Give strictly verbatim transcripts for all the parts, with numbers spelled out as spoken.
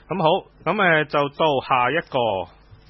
咁好，咁誒就到下一個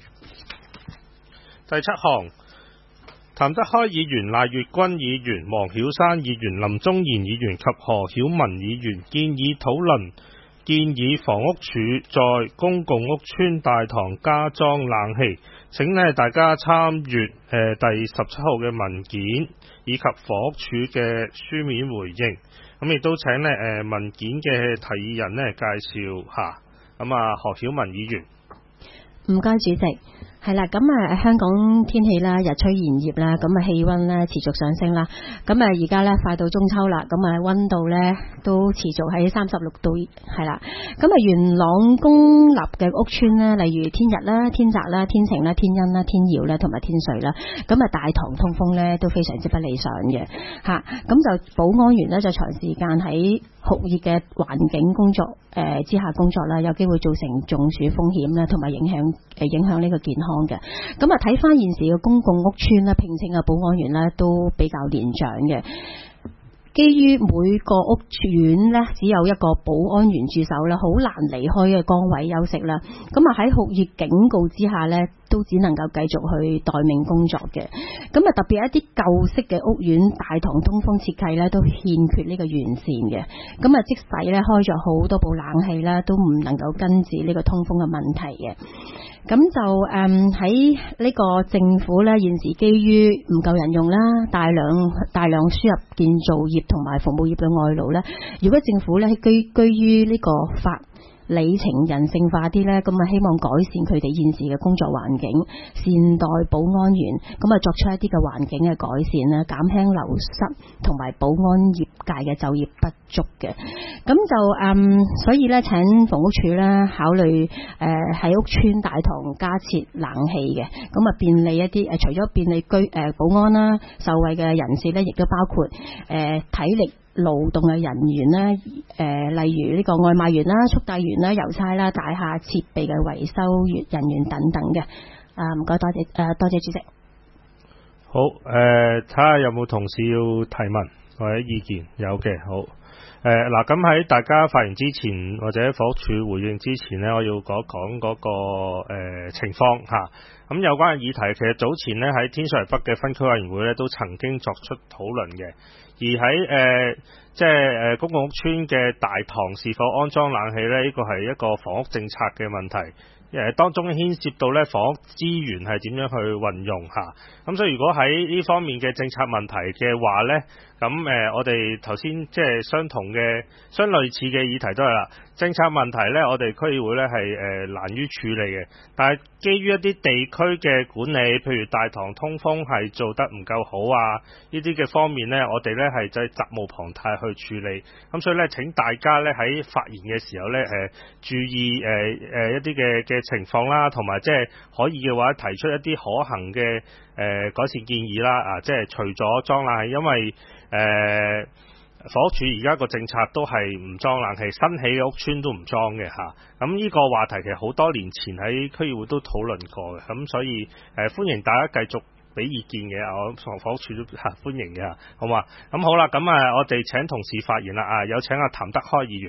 第七項，譚德開議員、賴月君議員、黃曉山議員、林宗賢議員及何曉文議員建議討論建議房屋署在公共屋邨大堂加裝冷氣。請呢大家參閱誒、呃、第十七號嘅文件以及房屋署嘅書面回應。咁亦都請呢誒、呃、文件嘅提議人呢介紹下。咁啊，何曉文議員， 唔該主席。係啦，咁啊香港天氣啦，日趨炎熱啦，咁啊氣溫咧持續上升啦，咁啊而家咧快到中秋啦，咁啊溫度咧都持續喺三十六度，係啦，咁啊元朗公立嘅屋邨咧，例如天日啦、天澤啦、天晴啦、天恩啦、天耀啦同埋天瑞啦，咁啊大堂通風咧都非常之不理想嘅吓，咁就保安員咧就長時間喺酷熱嘅環境工作誒、呃、之下工作啦，有機會造成中暑風險啦，同埋影響誒、呃、影響呢個健康嘅。咁啊睇翻現時嘅公共屋邨啦，聘請嘅保安員咧都比較年長嘅。基於每個屋苑咧只有一個保安員駐守啦，好難離開嘅崗位休息啦。咁啊喺酷熱警告之下咧，都只能夠繼續去待命工作嘅。咁啊特別一啲舊式嘅屋苑大堂通風設計咧，都欠缺呢個完善嘅。咁啊即使咧開咗好多部冷氣啦，都唔能夠根治呢個通風嘅問題嘅。咁就誒喺呢個政府咧，現時基於唔夠人用啦，大量大量輸入建造業同埋服務業嘅外勞咧，如果政府咧居居於呢個法理情人性化啲呢，咁啊希望改善佢哋現時嘅工作環境，善待保安員，咁啊作出一啲嘅環境嘅改善啦，減輕流失同埋保安業界嘅就業不足嘅。咁就嗯，所以呢，請房屋署呢考慮誒喺屋邨大堂加設冷氣嘅，咁啊便利一啲誒，除咗便利居誒、呃、保安啦，受惠嘅人士呢，亦都包括誒、呃、體力勞動嘅人員啦，誒、呃，例如呢個外賣員啦、速遞員啦、郵差啦、大廈設備嘅維修員人員等等嘅。啊，唔該，多謝誒、呃，多謝主席。 好，誒，睇下有冇同事要提問或者意見，有嘅，好。誒嗱，咁喺大家發言之前或者房屋署回應之前呢，我要講講嗰個誒、呃、情況嚇。咁、啊、有關嘅議題，其實早前呢喺天水圍北嘅分區委員會呢都曾經作出討論嘅。而喺誒、呃、即係誒公共屋邨嘅大堂是否安裝冷氣呢？呢個係一個房屋政策嘅問題。誒當中牽涉到咧房屋資源係點樣去運用嚇，咁所以如果喺呢方面嘅政策問題嘅話咧，咁誒、呃、我哋頭先即係相同嘅相類似嘅議題都係啦，政策問題咧我哋區議會咧係誒難於處理嘅，但係基於一啲地區嘅管理，譬如大堂通風係做得唔夠好啊，呢啲嘅方面咧，我哋咧係就係責無旁貸去處理，咁所以咧請大家咧喺發言嘅時候咧誒、呃、注意誒誒、呃呃、一啲嘅嘅情況啦，同埋即係可以嘅話提出一啲可行嘅誒、呃、改善建議啦，啊，即係除咗裝冷氣，因為誒、呃、房屋署而家個政策都係唔裝冷氣，新起嘅屋邨都唔裝嘅嚇。咁、啊、呢個話題其實好多年前喺區議會都討論過嘅，咁所以誒、呃、歡迎大家繼續俾意見嘅，我房房屋署都嚇、啊、歡迎嘅，好嘛？咁好啦，咁啊我哋請同事發言啦，啊有請阿譚德開議員。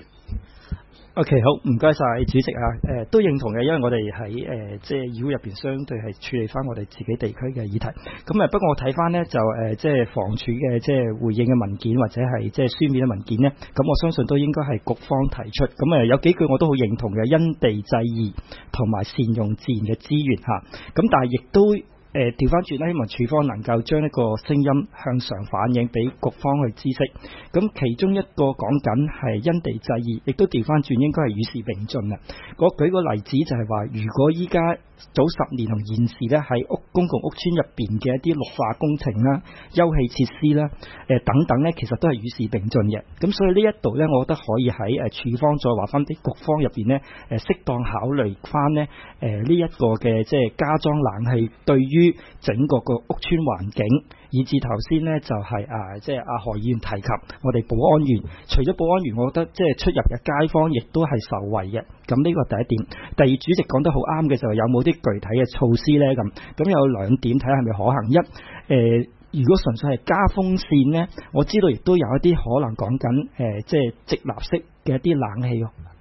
OK， 好，唔該晒主席啊，誒、呃、都認同嘅，因為我哋喺誒即係議會入邊相對係處理翻我哋自己地區嘅議題。咁啊，不過我睇翻呢，就誒即係房署嘅即係回應嘅文件或者係即係書面嘅文件呢，咁我相信都應該係局方提出。咁啊有幾句我都好認同嘅，因地制宜同埋善用自然嘅資源嚇。咁但係亦都誒調翻轉咧，希望署方能夠將一個聲音向上反映俾局方去知悉。咁其中一個講緊係因地制宜，亦都調翻轉應該係與時並進啦。我舉個例子就係話，如果依家早十年同現時咧喺屋公共屋邨入邊嘅一啲綠化工程啦、休憩設施啦、誒等等咧，其實都係與時並進嘅。咁所以呢一度咧，我覺得可以喺誒署方再話翻俾局方入邊咧，誒適當考慮翻咧誒呢一個嘅即係加裝冷氣對於整個個屋邨環境，以至頭先呢就係、是、啊即係阿何議員提及我哋保安員，除咗保安員，我覺得即係出入嘅街坊亦都係受惠嘅。咁呢個第一點。第二，主席講得好啱嘅就係有冇啲具體嘅措施呢？咁咁有兩點睇下係咪可行。一誒、呃，如果純粹係加風扇呢，我知道亦都有一啲可能講緊誒，即係直立式嘅一啲冷氣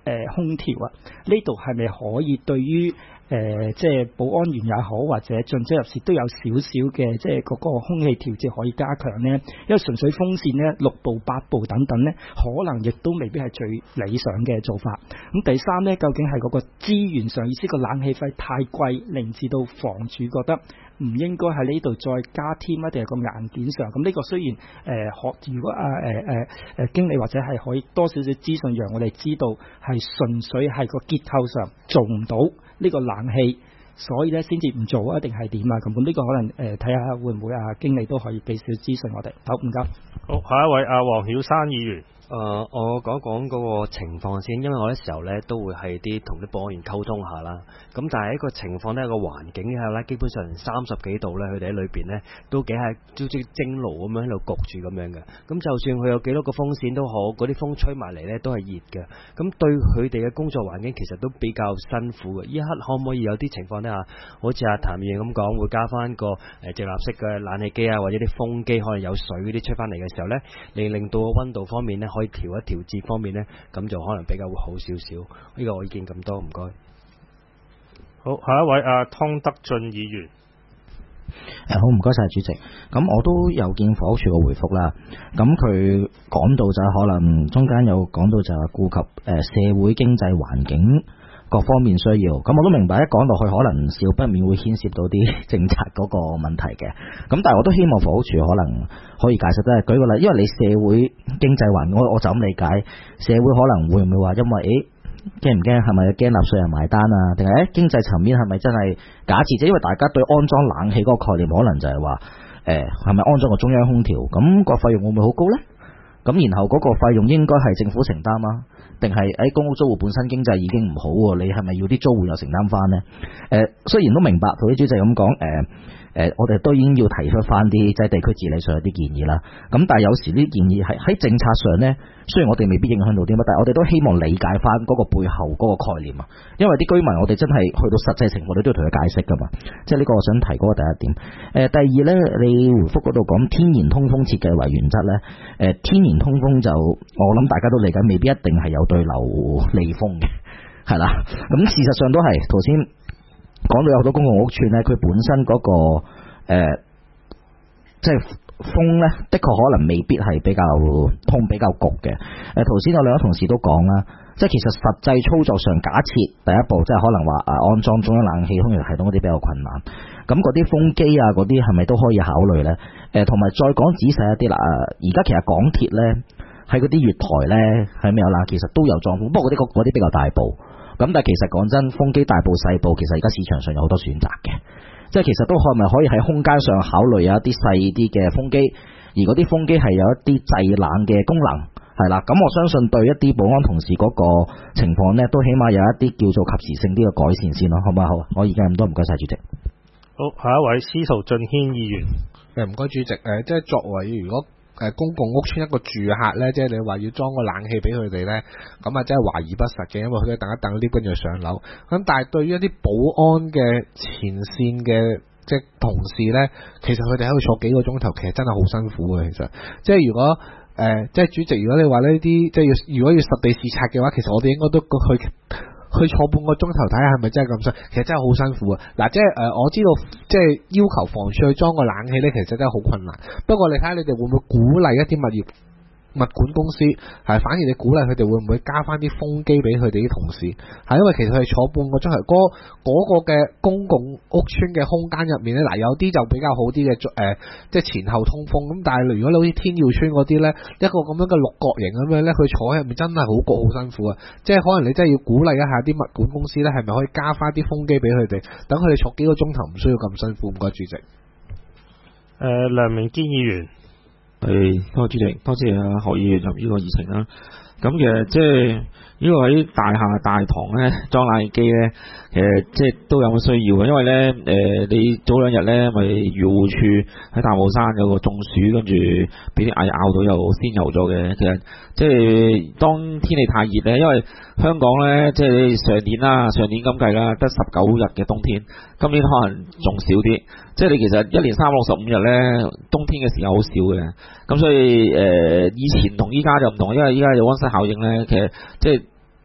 誒空調啊，呢度係咪可以對於誒、呃、即係保安員也好，或者進出入室都有少少嘅即係嗰個空氣調節可以加強呢？因為純粹風扇呢，六部八部等等呢，可能亦都未必係最理想嘅做法。咁第三呢，究竟係嗰個資源上，意思個冷氣費太貴，令至到房主覺得唔應該喺呢度再加添一定係個硬件上。咁呢個雖然誒學、呃，如果啊誒誒誒經理或者係可以多少少資訊，讓我哋知道係純粹係個結構上做唔到呢個冷氣，所以咧先至唔做啊，定係點啊？咁呢個可能誒睇下會唔會啊經理都可以俾少資訊我哋。好，唔該。 好，下一位阿黃曉山議員。 誒、呃，我講講嗰個情況先，因為我啲時候咧都會係啲同啲保安員溝通下啦。咁但係一個情況咧，個環境下咧，基本上三十幾度咧，佢哋喺裏邊咧都幾係好似蒸爐咁樣喺度焗住咁樣嘅。咁就算佢有幾多個風扇都好，嗰啲風吹埋嚟咧都係熱嘅。咁對佢哋嘅工作環境其實都比較辛苦嘅。依一刻可唔可以有啲情況咧？好似阿譚議員咁講，會加翻個誒直立式嘅冷氣機啊，或者啲風機可能有水嗰啲吹翻嚟嘅時候咧，你令到個溫度方面咧，可以調一調節方面呢，咁就可能比較會好少少。呢個我意見咁多，唔該。 好，下一位阿湯德俊議員。 誒，好，唔該晒主席。咁我都有見房屋署嘅回覆啦。咁佢講到就係可能中間有講到就係顧及誒社會經濟環境各方面需要，咁我都明白，一講落去可能少不免會牽涉到啲政策嗰個問題嘅。咁但係我都希望房屋署可能可以解釋得係，舉個例，因為你社會經濟環境，我我就咁理解，社會可能會唔會話因為誒驚唔驚，係咪驚納稅人埋單啊？定係誒經濟層面係咪真係假設啫？因為大家對安裝冷氣嗰個概念，可能就係話誒係咪安裝個中央空調，咁個費用會唔會好高呢？咁然後嗰個費用應該係政府承擔啊？定係喺公屋租戶本身經濟已經唔好喎，你係咪要啲租戶又承擔翻呢？誒、呃，雖然都明白，同啲主席咁講，誒、呃、誒、呃，我哋都已經要提出翻啲即係地區治理上有啲建議啦。咁但係有時呢啲建議係喺政策上呢，雖然我哋未必影響到啲乜，但係我哋都希望理解翻嗰個背後嗰個概念啊。因為啲居民我哋真係去到實際情況，我哋都要同佢解釋噶嘛。即係呢個我想提嗰個第一點。誒、呃，第二呢，你回覆嗰度講天然通風設計為原則呢。誒、呃，天然通風就我諗大家都理解，未必一定係有對流利風嘅，係啦。咁事實上都係頭先講到有好多公共屋邨呢，佢本身嗰、那個誒、呃，即係風呢，的確可能未必係比較通、比較焗嘅。誒、呃，頭先有兩位同事都講啦，即係其實實際操作上，假設第一步即係可能話誒安裝中央冷氣空調系統嗰啲比較困難，咁嗰啲風機啊嗰啲係咪都可以考慮呢？誒、呃，同埋再講仔細一啲啦，誒，而家其實港鐵呢，喺嗰啲月台呢，係咪有冷氣？其實都有裝風，不過嗰啲嗰啲比較大部。咁但係其實講真，風機大部細部，其實而家市場上有好多選擇嘅，即係其實都可咪可以喺空間上考慮有一啲細啲嘅風機，而嗰啲風機係有一啲製冷嘅功能，係啦。咁我相信對一啲保安同事嗰個情況呢，都起碼有一啲叫做及時性啲嘅改善先咯，好唔好？好，我而家咁多，唔該晒主席。 好，下一位司徒俊軒議員。 誒，唔該主席。誒，即係作為如果誒公共屋邨一個住客咧，即係你話要裝個冷氣俾佢哋咧，咁啊真係懷疑不實嘅，因為佢哋等一等呢跟住上樓。咁但係對於一啲保安嘅前線嘅即係同事咧，其實佢哋喺度坐幾個鐘頭，其實真係好辛苦嘅。其實即係如果誒、呃、即係主席，如果你話呢啲即係要如果要實地視察嘅話，其實我哋應該都去。去坐半個鐘頭睇下係咪真係咁辛苦，其實真係好辛苦啊！嗱，即係誒，我知道即係要求房署去裝個冷氣呢，其實真係好困難。不過你睇下你哋會唔會鼓勵一啲物業物管公司係，反而你鼓勵佢哋會唔會加翻啲風機俾佢哋啲同事？係因為其實佢哋坐半個鐘頭，嗰、嗰個嘅公共屋邨嘅空間入面咧，嗱有啲就比較好啲嘅誒，即係前後通風。咁但係如果你好似天耀邨嗰啲咧，一個咁樣嘅六角形咁樣咧，佢坐喺入面真係好焗好辛苦啊！即係可能你真係要鼓勵一下啲物管公司咧，係咪可以加翻啲風機俾佢哋，等佢哋坐幾個鐘頭唔需要咁辛苦？唔該主席。誒、 呃，梁明堅議員。 係，多謝主席，多謝啊何議員入呢個議程啦。咁其實即係呢個喺大廈大堂咧裝冷氣機咧，其實即係都有個需要嘅，因為咧誒、呃、你早兩日咧咪漁護處喺大帽山有個中暑，跟住俾啲蟻咬到又先游咗嘅。其實即係當天氣太熱咧，因為香港咧即係上年啦，上年咁計啦，得十九日嘅冬天，今年可能仲少啲。即係你其實一年三百六十五日咧，冬天嘅時間好少嘅。咁所以誒、呃，以前同依家就唔同，因為依家有溫室效應咧，其實即係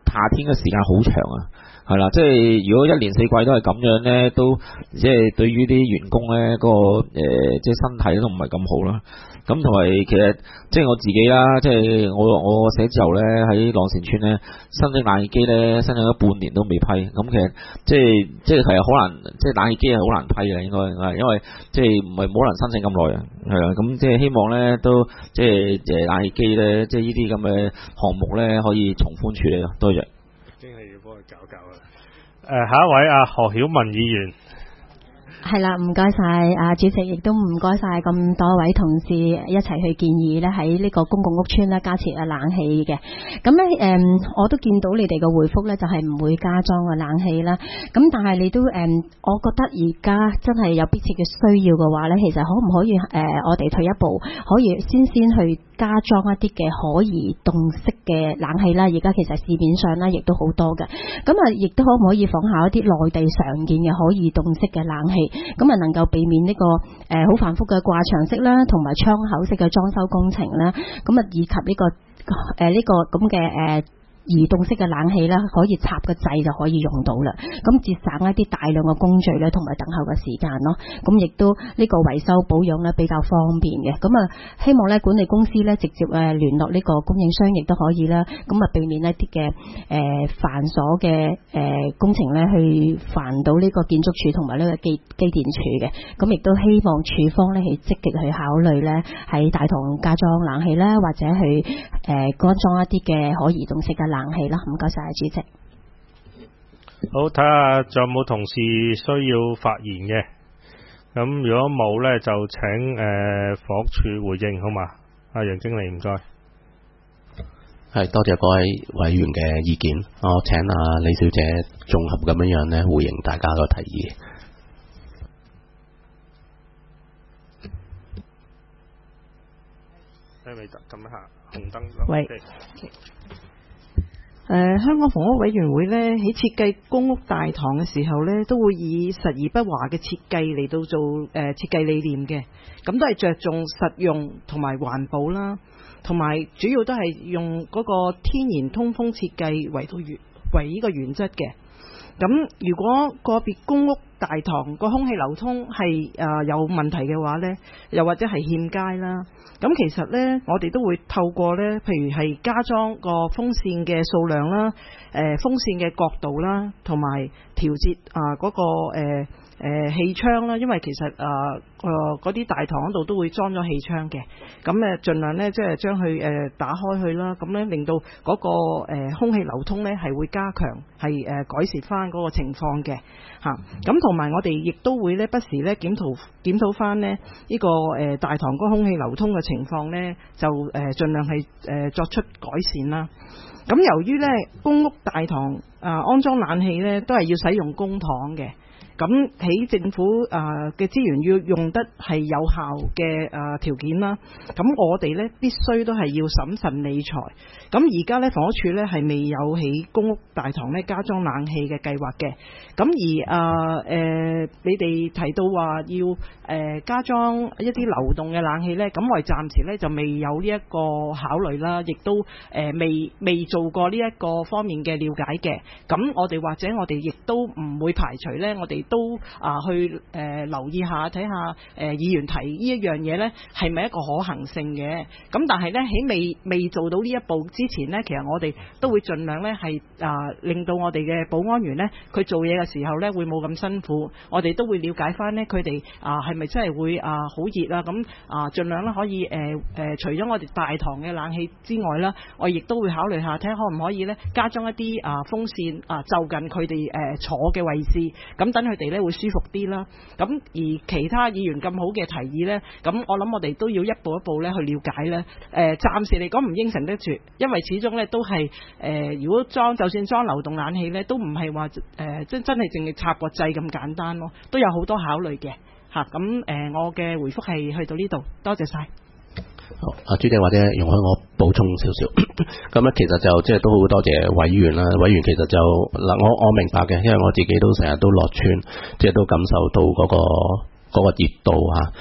夏天嘅時間好長啊，係啦，即係如果一年四季都係咁樣咧，都即係對於啲員工咧嗰、那個誒、呃、即係身體都唔係咁好啦。咁同埋其實即係我自己啦，即係我我寫字樓咧喺朗善村咧申請冷氣機咧申請咗半年都未批，咁其實即係即係係好難，即係冷氣機係好難批嘅應該係，因為即係唔係冇可能申請咁耐啊，係啊，咁即係希望咧都即係誒冷氣機咧，即係呢啲咁嘅項目咧可以從寬處理咯，多謝。 經係要幫佢搞搞啦。誒、呃，下一位阿何曉文議員。 係啦，唔該晒啊主席，亦都唔該晒咁多位同事一齊去建議咧喺呢個公共屋邨咧加設啊冷氣嘅。咁咧誒，我都見到你哋嘅回覆咧，就係唔會加裝個冷氣啦。咁但係你都誒、嗯，我覺得而家真係有迫切嘅需要嘅話咧，其實可唔可以誒、呃，我哋退一步，可以先先去加裝一啲嘅可移動式嘅冷氣啦。而家其實市面上咧亦都好多嘅。咁啊，亦都可唔可以仿效一啲內地常見嘅可移動式嘅冷氣？咁啊，能夠避免呢、這個誒好、呃、繁複嘅掛牆式啦，同埋窗口式嘅裝修工程啦。咁啊，以及呢、這個誒呢、呃這個咁嘅誒移動式嘅冷氣啦，可以插個掣就可以用到啦。咁節省一啲大量嘅工序咧，同埋等候嘅時間咯。咁亦都呢個維修保養咧比較方便嘅。咁啊，希望咧管理公司咧直接誒聯絡呢個供應商，亦都可以啦。咁啊，避免一啲嘅誒繁瑣嘅誒工程咧，去煩到呢個建築署同埋呢個機機電署嘅。咁亦都希望署方咧係積極去考慮咧喺大堂加裝冷氣啦，或者去誒安裝一啲嘅可移動式嘅冷氣啦，唔該晒主席。 好，睇下仲有冇同事需要發言嘅。咁如果冇呢，就請誒房屋署回應好嘛？阿楊經理唔該。 係多謝各位委員嘅意見，我請阿李小姐綜合咁樣樣呢回應大家個提議。 睇未得，撳一下紅燈。 喂。誒、呃，香港房屋委員會呢，喺設計公屋大堂嘅時候呢，都會以實而不華嘅設計嚟到做誒、呃、設計理念嘅，咁都係着重實用同埋環保啦，同埋主要都係用嗰個天然通風設計為到原為呢個原則嘅。咁如果個別公屋大堂個空氣流通係誒、呃、有問題嘅話呢，又或者係欠佳啦，咁其實呢，我哋都會透過呢，譬如係加裝個風扇嘅數量啦，誒、呃、風扇嘅角度啦，同埋調節啊嗰個誒誒氣窗啦，因為其實啊誒嗰啲大堂嗰度都會裝咗氣窗嘅，咁誒盡量呢，即係將佢誒打開去啦，咁呢令到嗰個誒空氣流通呢係會加強，係誒改善翻嗰個情況嘅嚇。咁同埋我哋亦都會呢不時呢檢討檢討翻呢呢個誒大堂嗰個空氣流通嘅情況呢，就誒盡量係誒作出改善啦。咁由於呢公屋大堂啊安裝冷氣呢都係要使用公帑嘅。咁喺政府誒嘅資源要用得係有效嘅誒條件啦，咁我哋咧必須都係要審慎理財。咁而家咧房屋署咧係未有喺公屋大堂咧加裝冷氣嘅計劃嘅。咁而誒誒、呃、你哋提到話要誒、呃、加裝一啲流動嘅冷氣咧，咁我哋暫時咧就未有呢一個考慮啦，亦都誒、呃、未未做過呢一個方面嘅了解嘅。咁我哋或者我哋亦都唔會排除咧，我哋都啊去誒、呃、留意下睇下誒、呃、議員提呢一樣嘢咧係咪一個可行性嘅？咁但係咧喺未未做到呢一步之前咧，其實我哋都會盡量咧係啊令到我哋嘅保安員咧佢做嘢嘅時候咧會冇咁辛苦，我哋都會了解翻咧佢哋啊係咪真係會啊好熱啊，咁啊盡量咧可以誒誒、呃、除咗我哋大堂嘅冷氣之外啦，我亦都會考慮下睇下可唔可以咧加裝一啲啊風扇啊就近佢哋誒坐嘅位置，咁等佢哋咧會舒服啲啦。咁而其他議員咁好嘅提議咧，咁我諗我哋都要一步一步咧去了解咧。誒、呃、暫時嚟講唔應承得住，因為始終咧都係誒、呃、如果裝就算裝流動冷氣咧，都唔係話誒即真係淨係插個掣咁簡單咯，都有好多考慮嘅嚇。咁、啊、誒、呃、我嘅回覆係去到呢度，多謝晒。 好，阿朱姐或者容許我補充少少，咁咧其實就即係都好多謝委員啦，委員其實就嗱我我明白嘅，因為我自己都成日都落村，即係都感受到嗰個嗰個熱度嚇。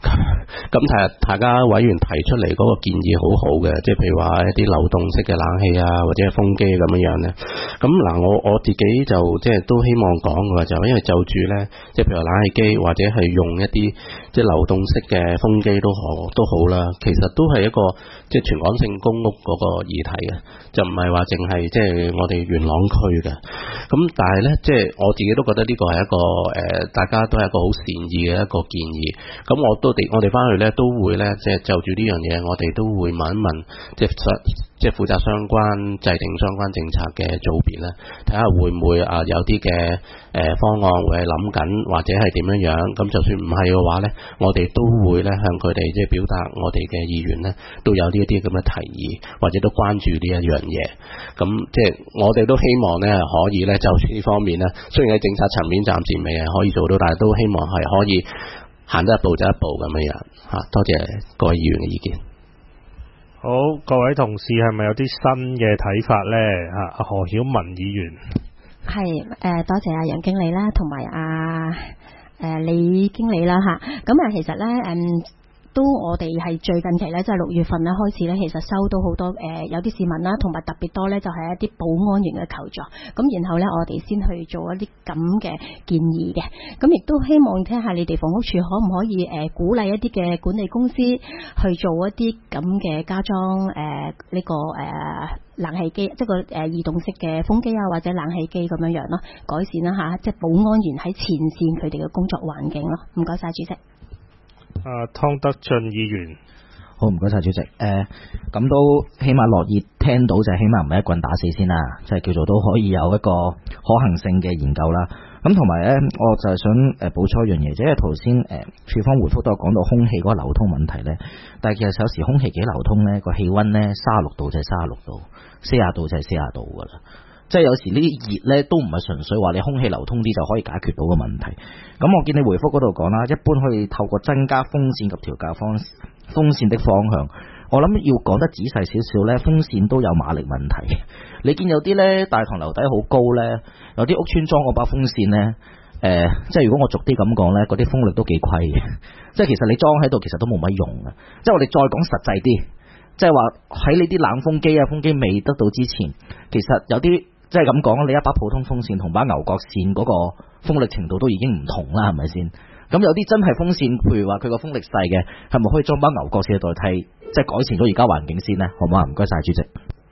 咁其實大家委員提出嚟嗰個建議好好嘅，即係譬如話一啲流動式嘅冷氣啊，或者係風機咁樣樣咧。咁嗱，我我自己就即係都希望講嘅話，就因為就住咧，即係譬如冷氣機或者係用一啲即係流動式嘅風機都好都好啦。其實都係一個即係全港性公屋嗰個議題嘅，就唔係話淨係即係我哋元朗區嘅。咁但係咧，即係我自己都覺得呢個係一個誒、呃，大家都係一個好善意嘅一個建議。咁我都哋我哋翻去咧都會咧，即係就住呢樣嘢，我哋都會問一問，即係即係負責相關制定相關政策嘅組別咧，睇下會唔會啊有啲嘅誒方案會係諗緊，或者係點樣樣。咁就算唔係嘅話咧，我哋都會咧向佢哋即係表達我哋嘅意願咧，都有呢一啲咁嘅提議，或者都關注呢一樣嘢。咁即係我哋都希望咧可以咧就住呢方面咧，雖然喺政策層面暫時未係可以做到，但係都希望係可以行得一步就一步咁樣樣嚇。多謝各位議員嘅意見。 好，各位同事係咪有啲新嘅睇法呢？啊，何曉文議員係誒、呃，多謝阿楊經理啦，同埋阿誒李經理啦嚇。咁啊，其實呢。嗯。都我哋係最近期咧，即係六月份咧開始咧，其實收到好多誒、呃、有啲市民啦，同埋特別多咧，就係一啲保安員嘅求助。咁然後咧，我哋先去做一啲咁嘅建議嘅。咁亦都希望聽下你哋房屋處可唔可以誒、呃、鼓勵一啲嘅管理公司去做一啲咁嘅加裝誒呢、呃這個誒、呃、冷氣機，即係個誒移動式嘅風機啊，或者冷氣機咁樣樣咯，改善啦嚇，即係保安員喺前線佢哋嘅工作環境咯。唔該晒主席。 啊，湯德俊議員， 好，唔該晒主席。誒、呃，咁都起碼樂意聽到，就起碼唔係一棍打死先啦，即係叫做都可以有一個可行性嘅研究啦。咁同埋咧，我就係想誒補充一樣嘢，即係頭先誒處方回覆都有講到空氣嗰個流通問題咧，但係其實有時空氣幾流通咧，個氣溫咧三十六度就係三十六度，四十度就係四十度噶啦。即係有時呢啲熱咧都唔係純粹話你空氣流通啲就可以解決到嘅問題。咁我見你回覆嗰度講啦，一般可以透過增加風扇及調校方風扇的方向。我諗要講得仔細少少咧，風扇都有馬力問題。你見有啲咧大堂樓底好高咧，有啲屋村裝嗰把風扇咧，誒、呃，即係如果我逐啲咁講咧，嗰啲風力都幾虧嘅。即係其實你裝喺度其實都冇乜用嘅。即係我哋再講實際啲，即係話喺你啲冷風機啊風機未得到之前，其實有啲。即係咁講，你一把普通風扇同把牛角扇嗰個風力程度都已經唔同啦，係咪先？咁有啲真係風扇，譬如話佢個風力細嘅，係咪可以裝把牛角扇代替，即係改善咗而家環境先呢？好唔好啊？唔該晒主席。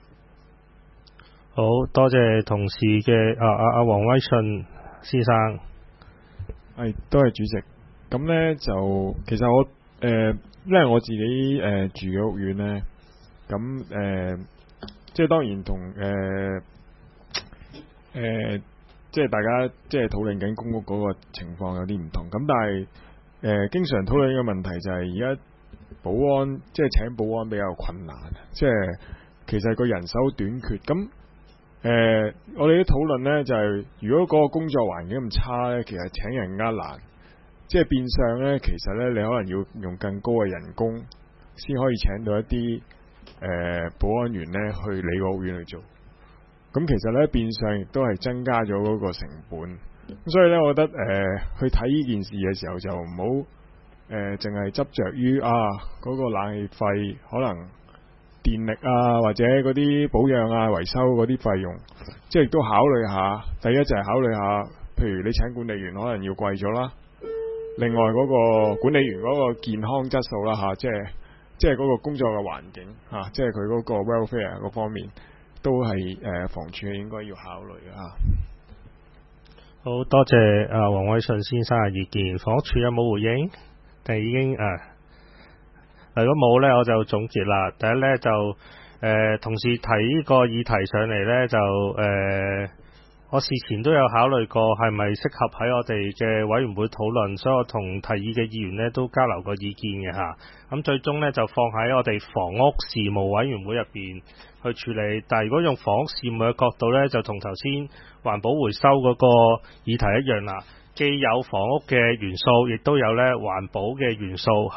好多謝同事嘅啊啊啊黃威信先生， 係多謝主席。咁呢，就其實我誒、呃，因為我自己誒、呃、住嘅屋苑呢，咁誒、呃，即係當然同誒。呃誒、呃，即係大家即係討論緊公屋嗰個情況有啲唔同，咁但係誒、呃，經常討論呢個問題就係而家保安即係請保安比較困難，即係其實個人手短缺。咁誒、呃，我哋啲討論呢，就係、是，如果嗰個工作環境咁差呢，其實請人呃難，即係變相呢，其實呢，你可能要用更高嘅人工先可以請到一啲誒、呃、保安員呢去你個屋苑去做。咁其實咧變相亦都係增加咗嗰個成本，咁所以咧，我覺得誒、呃、去睇呢件事嘅時候就唔好誒淨係執着於啊嗰、嗰個冷氣費可能電力啊或者嗰啲保養啊維修嗰啲費用，即係亦都考慮下。第一就係考慮下，譬如你請管理員可能要貴咗啦，另外嗰個管理員嗰個健康質素啦嚇、啊，即係即係嗰個工作嘅環境嚇、啊，即係佢嗰個 welfare 嗰方面。都係誒、呃、房署應該要考慮嘅嚇。 好多謝啊黃偉信先生嘅意見，房署有冇回應？定已經誒、啊？如果冇呢，我就總結啦。第一呢，就誒、呃、同事提呢個議題上嚟呢，就誒、呃、我事前都有考慮過係咪適合喺我哋嘅委員會討論，所以我同提議嘅議員呢都交流過意見嘅嚇。咁最終呢，就放喺我哋房屋事務委員會入邊去處理，但係如果用房屋事務嘅角度呢，就同頭先環保回收嗰個議題一樣啦，既有房屋嘅元素，亦都有呢環保嘅元素嚇。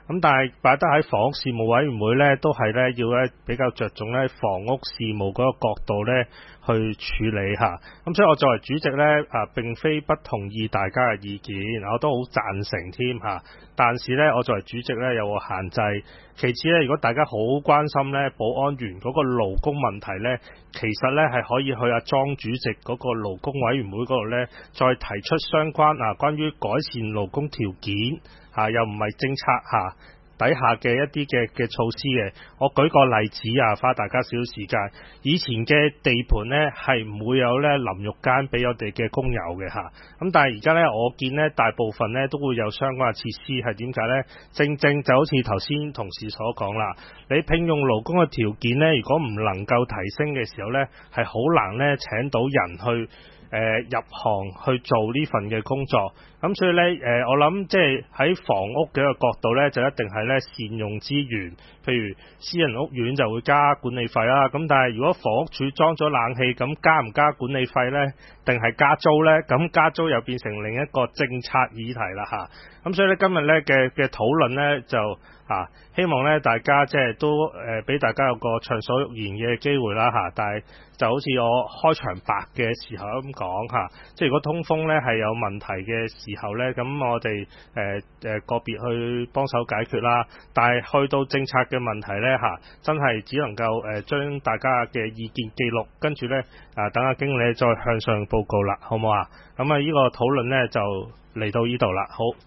咁但係擺得喺房屋事務委員會咧，都係咧要咧比較着重咧房屋事務嗰個角度咧去處理嚇。咁所以我作為主席咧啊，並非不同意大家嘅意見，我都好贊成添嚇。但是咧，我作為主席咧有個限制。其次咧，如果大家好關心咧保安員嗰個勞工問題咧，其實咧係可以去阿莊主席嗰個勞工委員會嗰度咧，再提出相關啊關於改善勞工條件嚇、啊，又唔係政策嚇。啊底下嘅一啲嘅嘅措施嘅，我舉個例子啊，花大家少少時間。以前嘅地盤呢係唔會有咧淋浴間俾我哋嘅工友嘅嚇，咁但係而家呢，我見呢大部分呢都會有相關嘅設施，係點解呢？正正就好似頭先同事所講啦，你聘用勞工嘅條件呢，如果唔能夠提升嘅時候呢，係好難呢請到人去。誒、呃、入行去做呢份嘅工作，咁所以呢，誒、呃、我諗即係喺房屋嘅一個角度呢，就一定係呢善用資源，譬如私人屋苑就會加管理費啦，咁但係如果房屋署裝咗冷氣，咁加唔加管理費呢？定係加租呢？咁加租又變成另一個政策議題啦嚇，咁所以呢，今日呢嘅嘅討論呢，就啊希望呢大家即係都誒俾、呃、大家有個暢所欲言嘅機會啦嚇，但係就好似我開場白嘅時候咁講嚇，即係如果通風呢係有問題嘅時候呢，咁我哋誒誒個別去幫手解決啦。但係去到政策嘅問題呢，嚇，真係只能夠誒將大家嘅意見記錄，跟住呢啊等阿經理再向上報告啦，好唔好啊？咁啊呢個討論呢就嚟到呢度啦，好。